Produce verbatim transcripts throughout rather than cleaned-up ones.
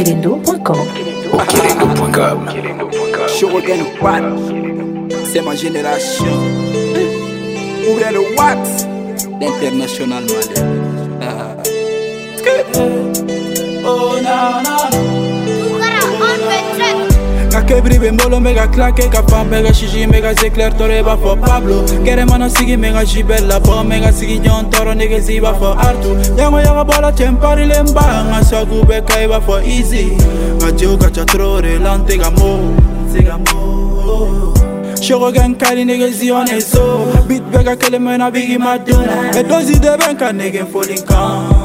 Kelendo point com. Au Kelendo point com. Shogun Watt, c'est ma génération. Ouvrez le Watt, l'international malais. Oh na na. Kake bribe mbolo mega claque, kapa mega chichi mega zéclair tore ba fo Pablo. Kere mana sigi mega jibella bo mega sigi nyon toro nege ziba fo Artu. Yango yango bola tempari lemba nga sagu beka iba fo easy. Nga joka chatrore lante gamo, zigamo. Shogun kari nege zione so. Beat bega kele mena bigi maduna. E dozi de benka nege folinkan.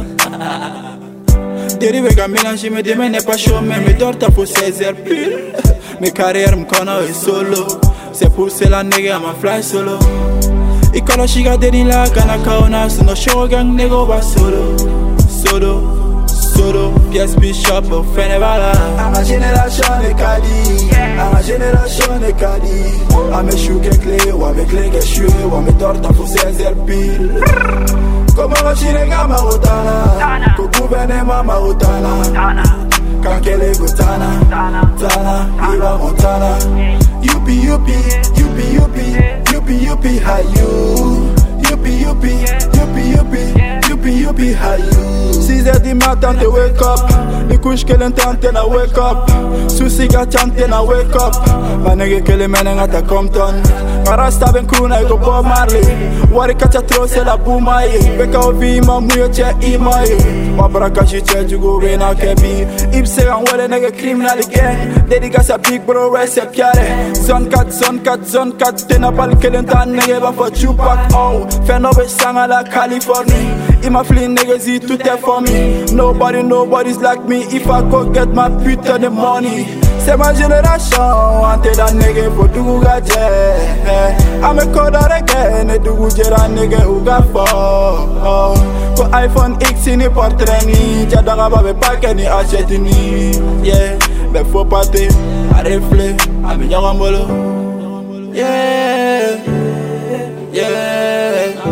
Dérivé qu'à mélanger, mais demain n'est pas chaud, mais mes dortes pour seize heures pile. Mes carrières me connaissent solo. C'est pour cela nègre à ma fly solo. Et quand la chiga deni la kanaka ona, c'est no shogun nego ba solo. Solo, solo, pièce bishop, au Fenevala. À ma génération est Kali, à ma génération est Kali. À mes choux qu'est clé, ou avec les gâcheux, ou à mes dortes pour seize heures pile. Como wachinega mautana, kukubene mama utana, kankele gutana, tana, iba montana. Yupi yupi, yupi yupi, yupi yupi how you? Yupi yupi, yupi yupi, yupi yupi how you? six heures du matin te wake up, les couches que l'entente na wake up, souci gachante na wake up, manege que le menen ata Compton. Marasta ben kuna iko Bob Marley. Wari kacha tro se la bumaye. Beka obi ima muyo che imaye. Wabraka shiche jugo wena kebi. Ipse an wale nege criminal gang. Dedicace a big bro rest a piare. Zone kat, zone kat, zone kat. Tena pal kelenta nege ba for Tupac. Oh, fenobe sanga la California. Ima flin nege zi tout est for me. Nobody, nobody's like me. If I go get my putain de money. C'est ma génération, ante da nege for dugu gaje. Ame koda rege, ne dugu jera nege uga fo. Ko iPhone X ni portrait ni, jadaga babe pake ni achete ni. Yeah, be fo pate, a refle, ame nyawa mbolo. Yeah, yeah,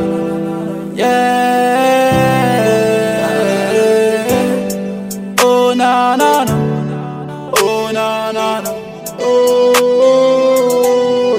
yeah. Oh na na na. Oh na na na, oh.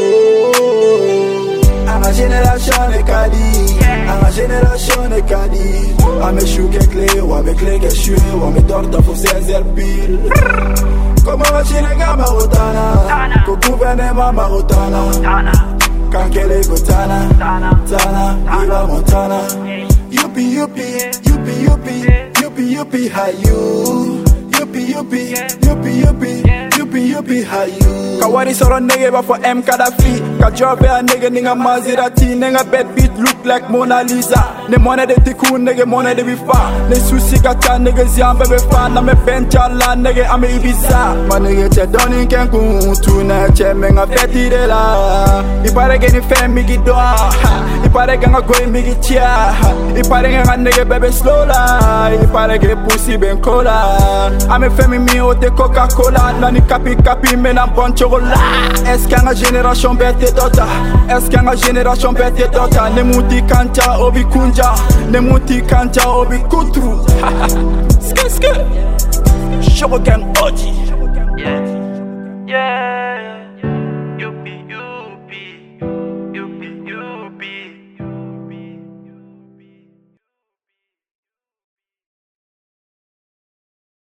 À ma génération est Kali, à ma génération est Kali. À mes choux qu'est clé, ou avec les gâcheux, ou à mes dortes pour seize heures pile. Comment va-t-il les gars marotana, kukubene ma marotana, kankele gotana, tana, iba montana. Yupi yupi, yupi yupi, yupi yupi how you? Yupi yupi, yupi yupi, yupi yupi how you? Kawari soro nege ba for M Gaddafi. Ka job a nege ninga Maserati. Ninga bed beat look like Mona Lisa. Ne money de tiku nege money de bifa. Ne susi gata nege zian bebe fa. Na me benchala nege ame Ibiza. Ma nege che doni ken kun tuna che menga feti de la. I pare ge ni fe migi doa. I pare ge nga goy migi chia. I pare ge nga nege bebe slow la. I pare ge pussy ben cola. Ame femi mi o de Coca-Cola. Nani kapi kapi menan bon chocolat. Est-ce qu'un la génération bête dota? Est-ce qu'un la génération bête dota? Ne muti kancha obi kunja. Ne muti kancha obi kutru. Ske ske Shogun Oji. Yeah, yeah.